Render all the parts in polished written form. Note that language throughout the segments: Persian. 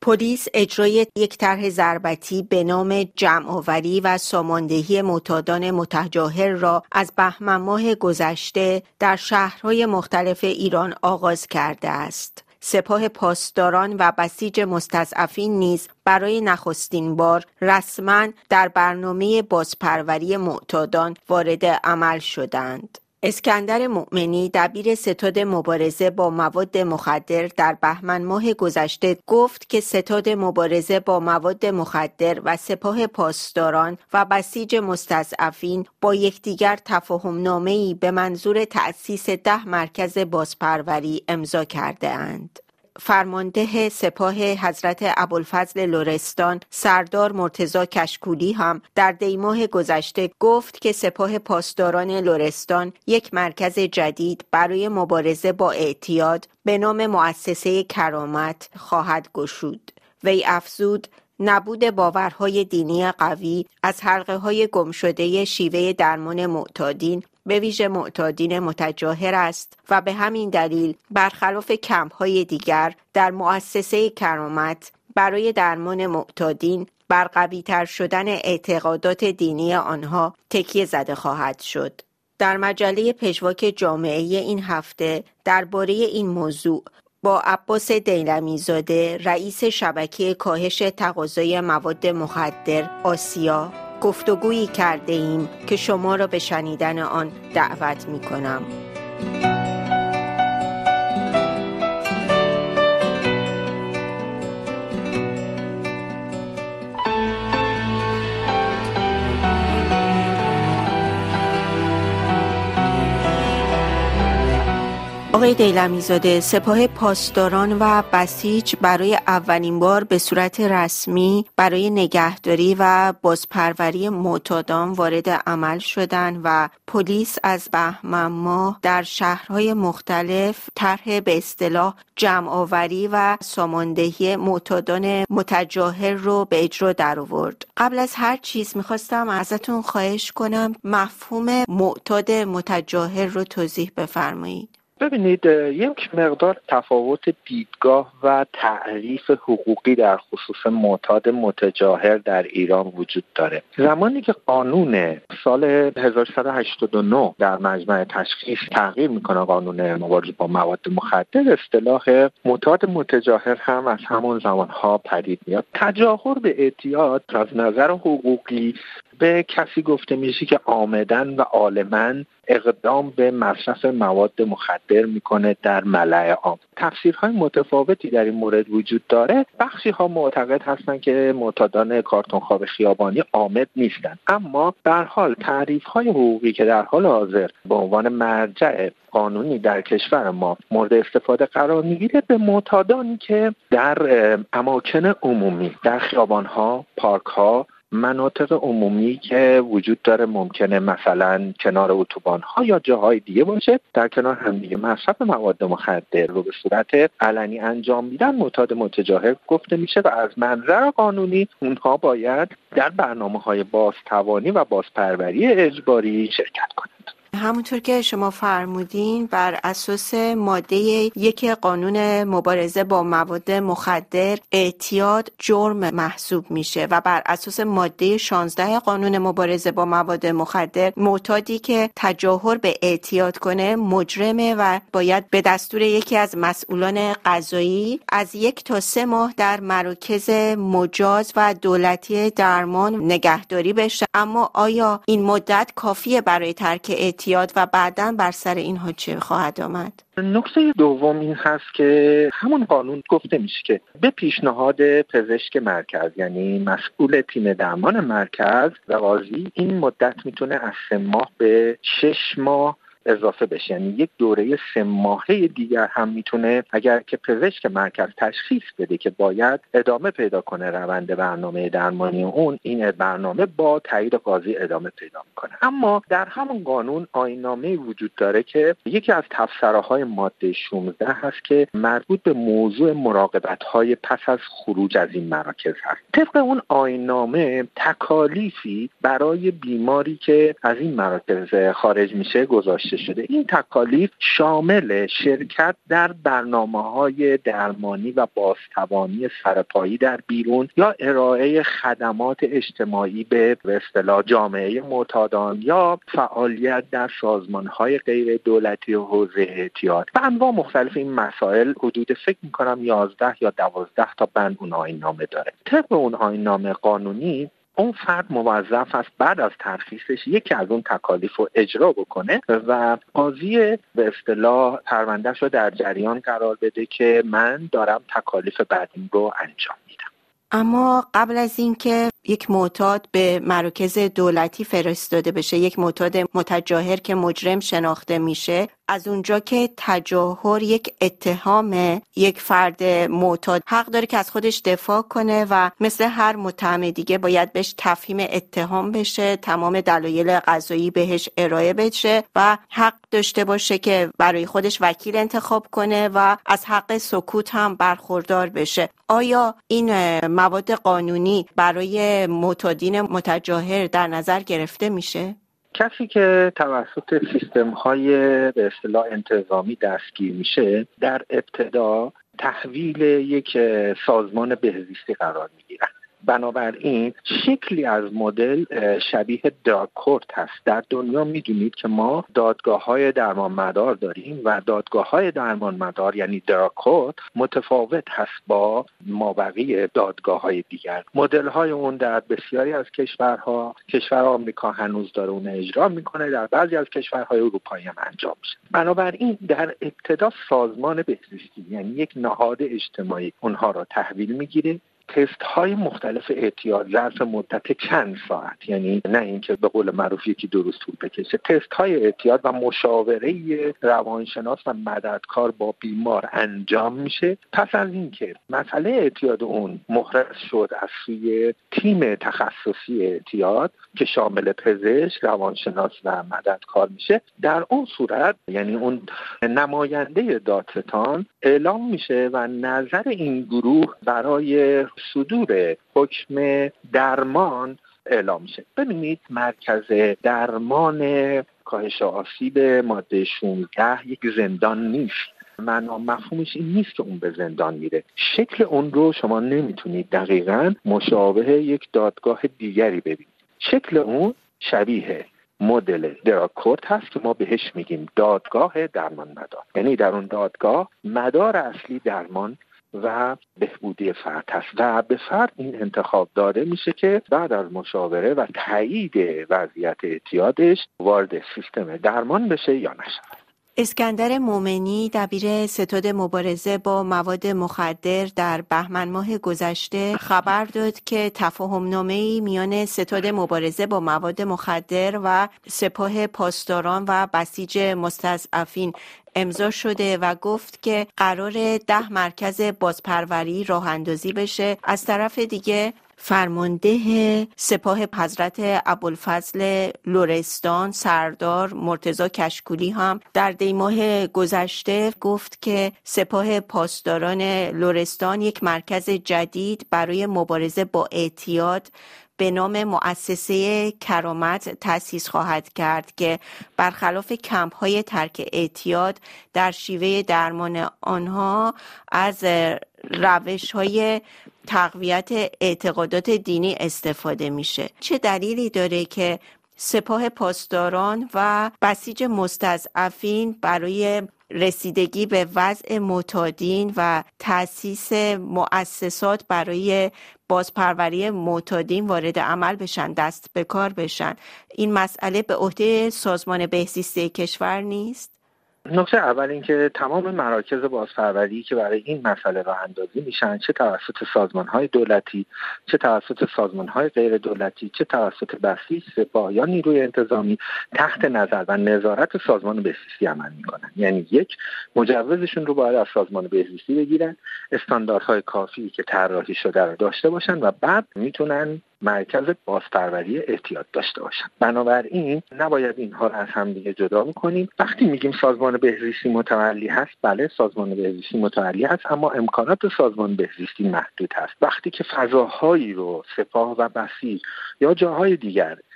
پلیس اجرای یک طرح ضربتی به نام جمع‌آوری و ساماندهی معتادان متجاهر را از بهمن ماه گذشته در شهرهای مختلف ایران آغاز کرده است. سپاه پاسداران و بسیج مستضعفین نیز برای نخستین بار رسما در برنامه بازپروری معتادان وارد عمل شدند. اسکندر مؤمنی دبیر ستاد مبارزه با مواد مخدر در بهمن ماه گذشته گفت که ستاد مبارزه با مواد مخدر و سپاه پاسداران و بسیج مستضعفین با یکدیگر تفاهم‌نامه‌ای به منظور تأسیس 10 مرکز بازپروری امضا کرده اند. فرمانده سپاه حضرت ابوالفضل لرستان سردار مرتضی کشکولی هم در دیماه گذشته گفت که سپاه پاسداران لرستان یک مرکز جدید برای مبارزه با اعتیاد به نام مؤسسه کرامت خواهد گشود. وی افزود نبود باورهای دینی قوی از حلقه‌های گمشده شیوه درمان معتادین به ویژه معتادین متجاهر است و به همین دلیل برخلاف کمپ‌های دیگر در مؤسسه کرامت برای درمان معتادین بر قوی‌تر شدن اعتقادات دینی آنها تکیه زده خواهد شد. در مجله پژواک جامعه این هفته درباره این موضوع با عباس دیلمی‌زاده رئیس شبکه کاهش تقاضای مواد مخدر آسیا گفتگویی کرده ایم که شما را به شنیدن آن دعوت می کنم. آقای دیلمی‌زاده، سپاه پاسداران و بسیج برای اولین بار به صورت رسمی برای نگهداری و بازپروری معتادان وارد عمل شدند و پلیس از بهمن ماه در شهرهای مختلف طرح به اصطلاح جمع‌آوری و ساماندهی معتادان متجاهر رو به اجرا درآورد. قبل از هر چیز میخواستم ازتون خواهش کنم مفهوم معتاد متجاهر رو توضیح بفرمایید. ببینید، یک مقدار تفاوت دیدگاه و تعریف حقوقی در خصوص معتاد متجاهر در ایران وجود داره. زمانی که قانون سال 1389 در مجمع تشخیص تغییر میکنه، قانون مبارزه با مواد مخدر، اصطلاح معتاد متجاهر هم از همون زمانها پدید میاد. تجاهر به اعتیاد از نظر حقوقی به کسی گفته میشه که عامداً و عالماً اقدام به مصرف مواد مخدر میکنه در ملأ عام. تفسیرهای متفاوتی در این مورد وجود داره. بخشی ها معتقد هستن که معتادان کارتونخواب خیابانی عامد نیستن، اما به هر حال تعریف‌های حقوقی که در حال حاضر به عنوان مرجع قانونی در کشور ما مورد استفاده قرار میگیره به معتادانی که در اماکن عمومی، در خیابان‌ها، پارک‌ها، مناطق عمومی که وجود داره، ممکنه مثلا کنار اتوبان‌ها یا جاهای دیگه باشه، در کنار هم دیگه مصرف مواد مخدر رو به صورت علنی انجام میدن، معتاد متجاهر گفته میشه و از منظر قانونی اونها باید در برنامه‌های بازتوانی و بازپروری اجباری شرکت کنند. همونطور که شما فرمودین بر اساس ماده 1 قانون مبارزه با مواد مخدر اعتیاد جرم محسوب میشه و بر اساس ماده 16 قانون مبارزه با مواد مخدر معتادی که تجاهر به اعتیاد کنه مجرمه و باید به دستور یکی از مسئولان قضایی از 1 تا 3 ماه در مراکز مجاز و دولتی درمان نگهداری بشه. اما آیا این مدت کافیه برای ترک اعتیاد و بعداً بر سر اینها چه خواهد آمد؟ نکته دوم این هست که همون قانون گفته میشه که به پیشنهاد پزشک مرکز، یعنی مسئول تیم درمان مرکز و قاضی، این مدت میتونه از 3 ماه به 6 ماه اضافه بشه. یعنی یک دوره 3 ماهه دیگر هم میتونه، اگر که پزشک مرکز تشخیص بده که باید ادامه پیدا کنه روند برنامه درمانی اون، این برنامه با تایید قاضی ادامه پیدا میکنه. اما در همون قانون آیین‌نامه‌ای وجود داره که یکی از تفسیرهای ماده 16 هست که مربوط به موضوع مراقبت‌های پس از خروج از این مراکز هست. طبق اون آیین‌نامه تکالیفی برای بیماری که از این مراکز خارج میشه گذاشته گذاشته شده. این تکالیف شامل شرکت در برنامه‌های درمانی و بازتوانی سرپایی در بیرون یا ارائه خدمات اجتماعی به اصطلاح جامعه معتادان یا فعالیت در سازمان‌های غیر دولتی و حوزه اعتیاد و انواع مختلف این مسائل حدود فکر می‌کنم 11 یا 12 تا بند اون آیین‌نامه داره. طبق اون آیین‌نامه قانونی اون فرد موظف است بعد از ترخیصش یکی از اون تکالیف رو اجرا بکنه و قاضی به اصطلاح پروندهش رو در جریان قرار بده که من دارم تکالیف بعدیم رو انجام میدم. اما قبل از اینکه یک معتاد به مراکز دولتی فرستاده بشه، یک معتاد متجاهر که مجرم شناخته میشه، از اونجا که تجاهر یک اتهام، یک فرد معتاد حق داره که از خودش دفاع کنه و مثل هر متهم دیگه باید بهش تفهیم اتهام بشه، تمام دلایل قضایی بهش ارائه بشه و حق داشته باشه که برای خودش وکیل انتخاب کنه و از حق سکوت هم برخوردار بشه. آیا این مواد قانونی برای معتادین متجاهر در نظر گرفته میشه؟ کسی که توسط سیستم‌های به اصطلاح انتظامی دستگیر میشه در ابتدا تحویل یک سازمان بهزیستی قرار میگیرن. بنابراین شکلی از مدل شبیه دراگ کورت هست. در دنیا میدونید که ما دادگاه‌های درمانمدار داریم و دادگاه‌های درمانمدار یعنی دراگ کورت متفاوت هست با مابقی دادگاه‌های دیگر. مدل‌های اون در بسیاری از کشور آمریکا هنوز داره اون اجرا میکنه، در بعضی از کشورهای اروپایی هم انجام میشه. بنابراین در ابتدا سازمان بهزیستی یعنی یک نهاد اجتماعی اونها را تحویل میگیره. تست های مختلف اعتیاد ظرف مدت چند ساعت، یعنی نه اینکه به قول معروف یکی 2 روز طول بکشه، تست های اعتیاد و مشاوره روانشناس و مددکار با بیمار انجام میشه. پس از اینکه مسئله اعتیاد اون محرز شد از سوی تیم تخصصی اعتیاد که شامل پزشک، روانشناس و مددکار میشه، در اون صورت یعنی اون نماینده دادستان اعلام میشه و نظر این گروه برای صدور حکم درمان اعلام میشه. ببینید مرکز درمان کاهش آسیب ماده 16 یک زندان نیست. مفهومش این نیست که اون به زندان میره. شکل اون رو شما نمیتونید دقیقاً مشابه یک دادگاه دیگری ببینید. شکل اون شبیه مدل دراگ کورت هست که ما بهش میگیم دادگاه درمان مدار. یعنی در اون دادگاه مدار اصلی درمان و بهبودی فرد هست و به فرد این انتخاب داده میشه که بعد از مشاوره و تایید وضعیت اعتیادش وارد سیستم درمان بشه یا نشه. اسکندر مومنی دبیر ستاد مبارزه با مواد مخدر در بهمن ماه گذشته خبر داد که تفاهم‌نامه‌ای میان ستاد مبارزه با مواد مخدر و سپاه پاسداران و بسیج مستضعفین امضا شده و گفت که قرار 10 مرکز بازپروری راه اندازی بشه. از طرف دیگه فرمانده سپاه حضرت ابوالفضل لرستان سردار مرتضی کشکولی هم در دی ماه گذشته گفت که سپاه پاسداران لرستان یک مرکز جدید برای مبارزه با اعتیاد به نام مؤسسه کرامت تأسیس خواهد کرد که برخلاف کمپ‌های ترک اعتیاد در شیوه درمان آنها از روش‌های تقویت اعتقادات دینی استفاده میشه. چه دلیلی داره که سپاه پاسداران و بسیج مستضعفین برای رسیدگی به وضع معتادین و تأسیس مؤسسات برای بازپروری معتادین وارد عمل بشن، دست به کار بشن؟ این مسئله به عهده سازمان بهزیستی کشور نیست؟ نکته اول این که تمام مراکز بازپروری که برای این مسئله راه اندازی میشن، چه توسط سازمان‌های دولتی، چه توسط سازمان‌های غیر دولتی، چه توسط بسیج، سپاه یا نیروی انتظامی، تحت نظر و نظارت سازمان بهزیستی عمل میکنن. یعنی یک، مجوزشون رو باید از سازمان بهزیستی بگیرن، استانداردهای کافی که طراحی شده رو داشته باشن و بعد میتونن مرکز بازپروری اعتیاد داشته باشن. بنابراین نباید اینها رو از هم دیگه جدا می‌کنیم. وقتی میگیم سازمان بهزیستی متولی هست، بله سازمان بهزیستی متولی هست، اما امکانات سازمان بهزیستی محدود هست. وقتی که فضاهایی رو سپاه و بسیج یا جاهای دیگر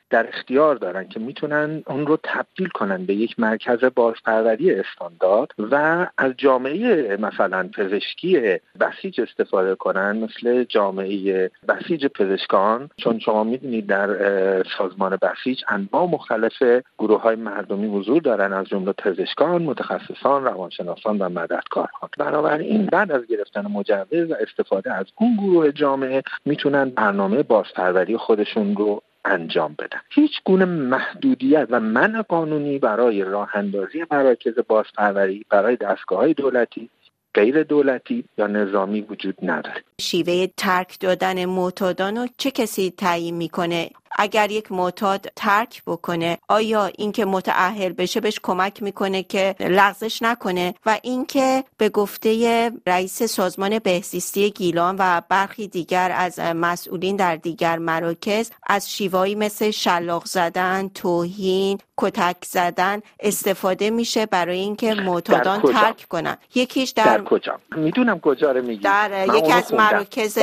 در اختیار دارن که میتونن اون رو تبدیل کنن به یک مرکز بازپروری استاندارد و از جامعه مثلا پزشکی بسیج استفاده کنن، مثل جامعه بسیج پزشکان. چون شما میدونید در سازمان بسیج انواع مختلف گروه‌های مردمی حضور دارن، از جمله پزشکان، متخصصان، روانشناسان و مددکاران. بنابراین بعد از گرفتن مجوز و استفاده از اون گروه جامعه میتونن برنامه بازپروری خودشون رو انجام بدن. هیچ گونه محدودیت و منع قانونی برای راه اندازی مراکز بازپروری برای دستگاه‌های دولتی، غیر دولتی یا نظامی وجود نداره. شیوه ترک دادن معتادان رو چه کسی تعیین میکنه؟ اگر یک معتاد ترک بکنه، آیا اینکه متأهل بشه بهش کمک میکنه که لغزش نکنه؟ و اینکه به گفته رئیس سازمان بهزیستی گیلان و برخی دیگر از مسئولین در دیگر مراکز از شیوهایی مثل شلاق زدن، توهین، کتک زدن استفاده میشه برای اینکه معتادان ترک کنن. یکیش در کجا؟ میدونم کجا رو میگی. در یکی از مراکز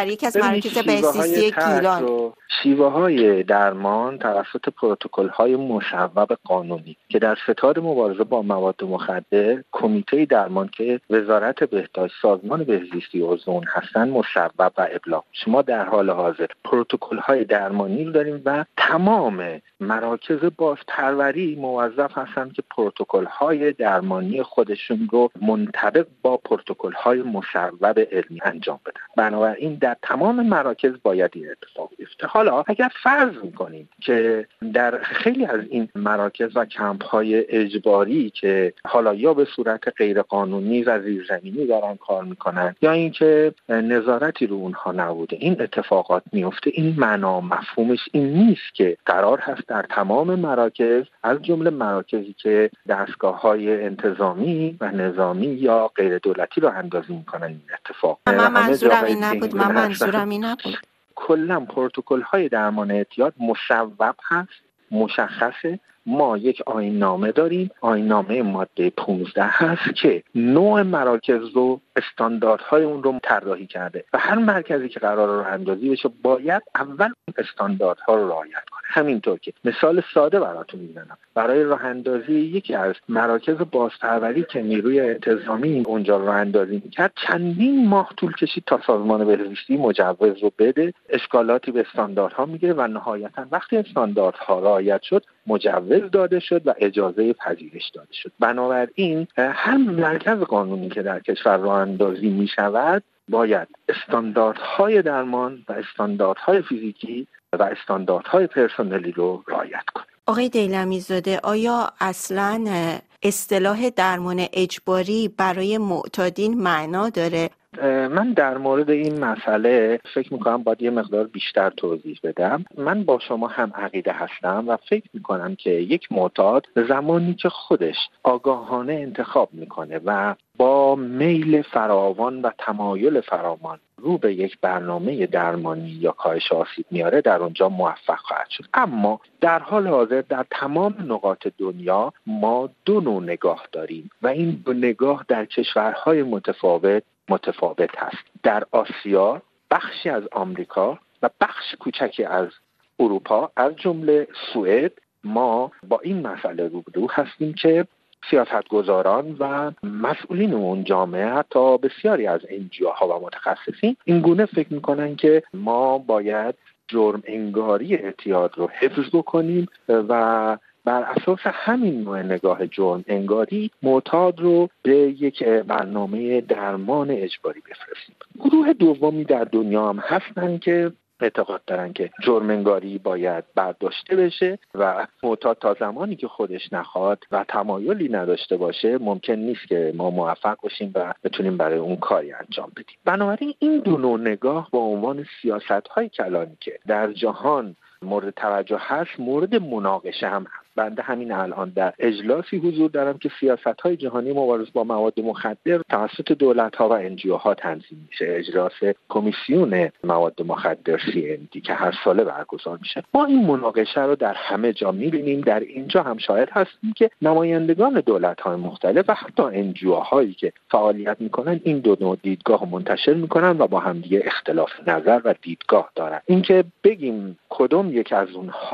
بهزیستی گیلان. شیوه‌های درمان توسط پروتکل‌های مصوب قانونی که در ستاد مبارزه با مواد مخدر کمیته درمان که وزارت بهداشت، سازمان بهزیستی عضو اون هستن مصوب و ابلاغ. شما در حال حاضر پروتکل‌های درمانی رو داریم و تمام مراکز بازپروری موظف هستن که پروتکل‌های درمانی خودشون رو منطبق با پروتکل‌های مصوب علمی انجام بدن. بنابراین در تمام مراکز باید این اتفاق بیفته. حالا اگر فرض می‌کنیم که در خیلی از این مراکز و کمپ‌های اجباری که حالا یا به صورت غیرقانونی و زیرزمینی دارن کار میکنن یا اینکه نظارتی رو اونها نبوده، این اتفاقات میفته، این معنا مفهومش این نیست که قرار هست در تمام مراکز از جمله مراکزی که دستگاه‌های انتظامی و نظامی یا غیر دولتی رو اندازی میکنن این اتفاق. من منظورم این نبود. کلا پروتکل‌های درمان اعتیاد مصوب هست، مشخصه. ما یک آیین‌نامه داریم، آیین‌نامه ماده 15 هست که نوع مراکز رو، استانداردهای اون رو طراحی کرده و هر مرکزی که قرار راه اندازی بشه باید اول استانداردها رو رعایت کنه. همینطور که مثال ساده براتون میزنم، برای راه اندازی یکی از مراکز بازپروری که نیروی انتظامی اونجا راه اندازی میکرد چندین ماه طول کشید تا سازمان بهزیستی مجوز رو بده، اشکالاتی به استانداردها میگیره و نهایتا وقتی استانداردها رعایت شد مجوز داده شد و اجازه پذیرش داده شد. بنابراین هر مرکز قانونی که در کشور راه اندازی می شود باید استانداردهای درمان و استانداردهای فیزیکی و استانداردهای پرسنلی رو رعایت کنه. آقای دیلمیزاده، آیا اصلاً اصطلاح درمان اجباری برای معتادین معنا داره؟ من در مورد این مسئله فکر میکنم باید یه مقدار بیشتر توضیح بدم. من با شما هم عقیده هستم و فکر میکنم که یک معتاد زمانی که خودش آگاهانه انتخاب میکنه و با میل فراوان و تمایل فراوان رو به یک برنامه درمانی یا کاهش آسیب میاره در اونجا موفق خواهد شد. اما در حال حاضر در تمام نقاط دنیا ما دو نوع نگاه داریم و این دو نگاه در کشورهای متفاوت هست. در آسیا، بخشی از آمریکا و بخش کوچکی از اروپا از جمله سوئد ما با این مسئله روبرو هستیم که سیاستگزاران و مسئولین اون جامعه، حتی بسیاری از NGO ها و متخصصین این گونه فکر میکنن که ما باید جرم انگاری اعتیاد رو حفظ بکنیم و بر اساس همین نوع نگاه جرم انگاری معتاد رو به یک برنامه درمان اجباری بفرستیم. گروه دومی در دنیا هم هستن که اعتقاد دارن که جرم انگاری باید برداشته بشه و معتاد تا زمانی که خودش نخواد و تمایلی نداشته باشه ممکن نیست که ما موفق باشیم و بتونیم برای اون کاری انجام بدیم. بنابراین این دو نوع نگاه با عنوان سیاست‌های کلانی که در جهان مورد توجه هست مورد مناقشه هم هست. بنده همین الان در اجلاسی حضور دارم که سیاست‌های جهانی مبارزه با مواد مخدر توسط دولت‌ها و NGO ها تنظیم میشه. اجلاس کمیسیون مواد مخدر CND که هر ساله برگزار میشه. ما این مناقشه رو در همه جا می‌بینیم. در اینجا هم شاهد هستیم که نمایندگان دولت‌های مختلف و حتی NGO هایی که فعالیت میکنن این دو نوع دیدگاه منتشر میکنن و با همدیگه اختلاف نظر و دیدگاه دارن. اینکه بگیم کدوم یک از اونها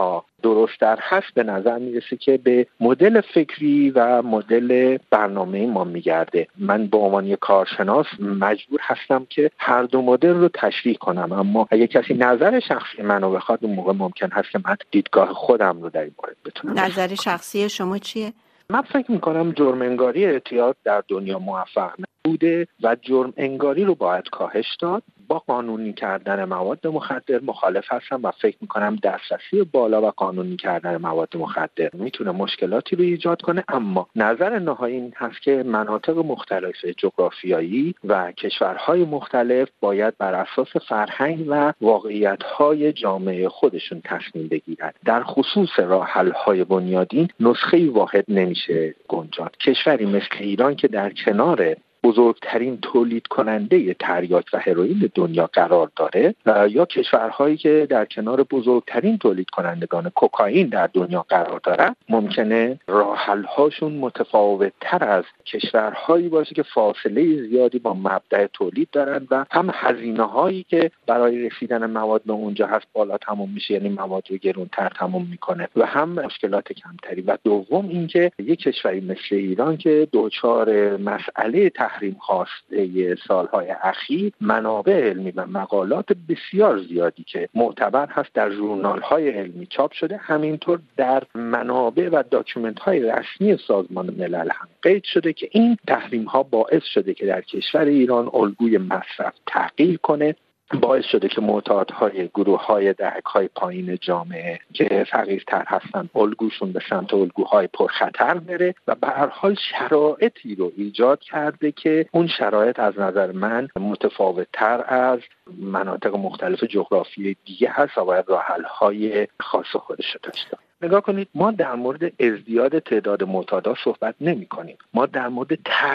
درست‌تر هست به نظر میرسه که به مدل فکری و مدل برنامه ما میگرده. من به عنوان یک کارشناس مجبور هستم که هر دو مدل رو تشریح کنم، اما اگه کسی نظر شخصی منو بخواد اون موقع ممکن هست که من دیدگاه خودم رو در این مورد بتونم. نظر شخصی شما چیه؟ من فکر میکنم جرم انگاری اعتیاد در دنیا موفق نبوده و جرم انگاری رو باید کاهش داد. با قانونی کردن مواد مخدر مخالف هستم و فکر میکنم دسترسی بالا و قانونی کردن مواد مخدر میتونه مشکلاتی رو ایجاد کنه، اما نظر نهایی این هست که مناطق مختلف جغرافیایی و کشورهای مختلف باید بر اساس فرهنگ و واقعیت‌های جامعه خودشون تصمیم بگیرند. در خصوص راه حل‌های بنیادین نسخه واحد نمیشه گنجاند. کشوری مثل ایران که در کنار بزرگترین تولید کننده تریاک و هروئین دنیا قرار داره یا کشورهایی که در کنار بزرگترین تولید کنندگان کوکائین در دنیا قرار دارن، ممکنه راه حل هاشون متفاوت تر از کشورهایی باشه که فاصله زیادی با مبدأ تولید دارن و هم هزینه هایی که برای رسیدن مواد به اونجا هست بالا تموم میشه، یعنی مواد رو گرونتر تموم میکنه، و هم مشکلات کمتری. و دوم اینکه یک کشوری مثل ایران که دوچار مسئله تحریم خواسته سالهای اخیر منابع علمی و مقالات بسیار زیادی که معتبر هست در ژورنال‌های علمی چاپ شده، همینطور در منابع و داکیومنت‌های رسمی سازمان ملل هم قید شده که این تحریم‌ها باعث شده که در کشور ایران الگوی مصرف تغییر کنه، باعث شده که معتادهای گروه‌های دهک‌های پایین جامعه که فقیرتر هستن الگوشون به سمت الگوهای پرخطر بره و به هر حال شرایطی رو ایجاد کرده که اون شرایط از نظر من متفاوت‌تر از مناطق مختلف جغرافیایی دیگه هست و باید راه حل‌های خاص خودش رو داشته. نگاه کنید، ما در مورد ازدیاد تعداد معتادا صحبت نمی کنیم، ما در مورد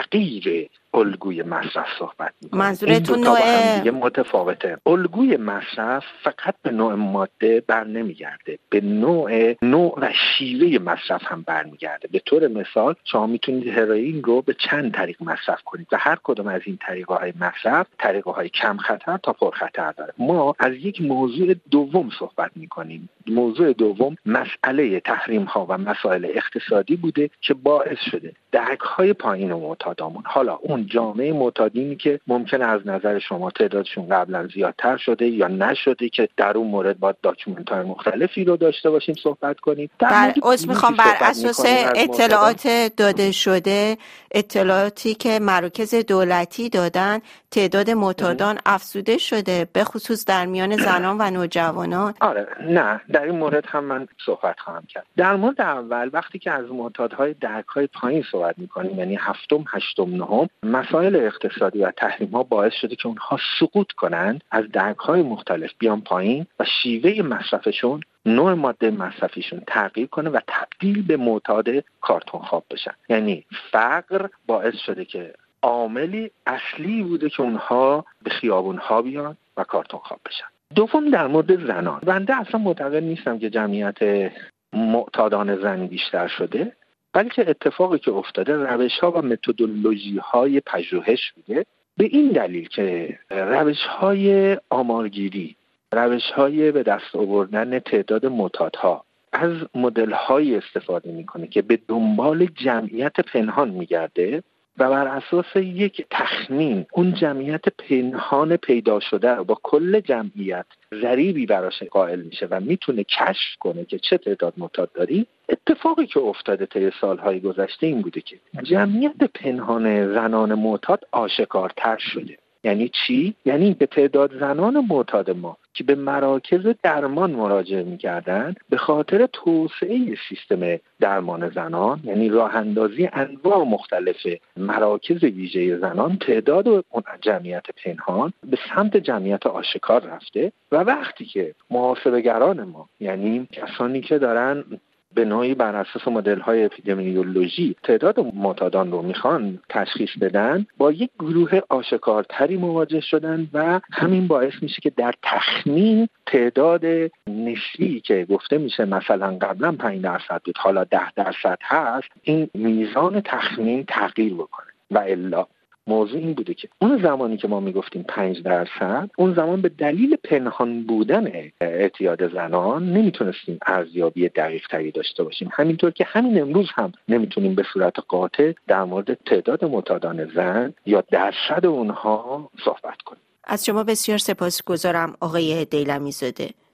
تغییر الگوی مصرف صحبت می‌کنیم. منظورتون نوع متفاوته. الگوی مصرف فقط به نوع ماده بر نمیگرده، به نوع و شیوه مصرف هم برمیگرده. به طور مثال شما میتونید هروئین رو به چند طریق مصرف کنید و هر کدوم از این طریق‌های مصرف طریق‌های کم خطر تا پرخطر داره. ما از یک موضوع دوم صحبت می‌کنیم. موضوع دوم مسئله تحریم‌ها و مسائل اقتصادی بوده که باعث شده دهک‌های پایین معتادامون، حالا اون جامعه معتادینی که ممکنه از نظر شما تعدادشون قبلا زیادتر شده یا نشده که در اون مورد با داکیومنت‌های مختلفی رو داشته باشیم صحبت کنیم. بر اساس اطلاعات داده شده، اطلاعاتی که مراکز دولتی دادن، تعداد معتادان افزوده شده، به خصوص در میان زنان و نوجوانان. آره، نه، در این مورد هم من صحبت خواهم کرد. در مورد اول وقتی که از معتادهای دهک‌های پایین صحبت می‌کنیم، یعنی هفتم، هشتم، نهم، مسائل اقتصادی و تحریم‌ها باعث شده که اونها سقوط کنند، از دهک‌های مختلف بیان پایین و شیوه مصرفشون، نوع ماده مصرفیشون تغییر کنه و تبدیل به معتاد کارتون خواب بشن. یعنی فقر باعث شده که عاملی اصلی بوده که اونها به خیابون‌ها بیان و کارتون خواب بشن. دوم در مورد زنان، بنده اصلا معتقد نیستم که جمعیت معتادان زنی بیشتر شده، بلکه اتفاقی که افتاده روش‌ها و متدولوژی‌های پژوهش بوده، به این دلیل که روش‌های آمارگیری، روش‌های به دست آوردن تعداد معتادها از مدل‌های استفاده می‌کنه که به دنبال جمعیت پنهان می‌گرده و بر اساس یک تخمین اون جمعیت پنهان پیدا شده رو با کل جمعیت ضریبی براش قائل میشه و میتونه کشف کنه که چه تعداد معتاد داری. اتفاقی که افتاده طی سالهای گذشته این بوده که جمعیت پنهان زنان معتاد آشکارتر شده. یعنی چی؟ یعنی به تعداد زنان معتاد ما که به مراکز درمان مراجعه می‌کردند به خاطر توسعه سیستم درمان زنان، یعنی راه اندازی انواع مختلف مراکز ویژه زنان، تعداد اون جمعیت پنهان به سمت جمعیت آشکار رفته و وقتی که محاسبه‌گران ما، یعنی کسانی که دارن به نوعی بر اساس مدل‌های اپیدمیولوژی تعداد معتادان رو میخوان تشخیص بدن، با یک گروه آشکارتری مواجه شدن و همین باعث میشه که در تخمین تعداد نسبی که گفته میشه مثلا قبلا 5% بود حالا 10% هست، این میزان تخمین تغییر بکنه و الا موضوع این بوده که اون زمانی که ما میگفتیم 5%، اون زمان به دلیل پنهان بودن اعتیاد زنان نمیتونستیم ارزیابی دقیق تری داشته باشیم، همینطور که همین امروز هم نمیتونیم به صورت قاطع در مورد تعداد معتادان زن یا درصد اونها صحبت کنیم. از شما بسیار سپاسگزارم آقای دیلمی زاده.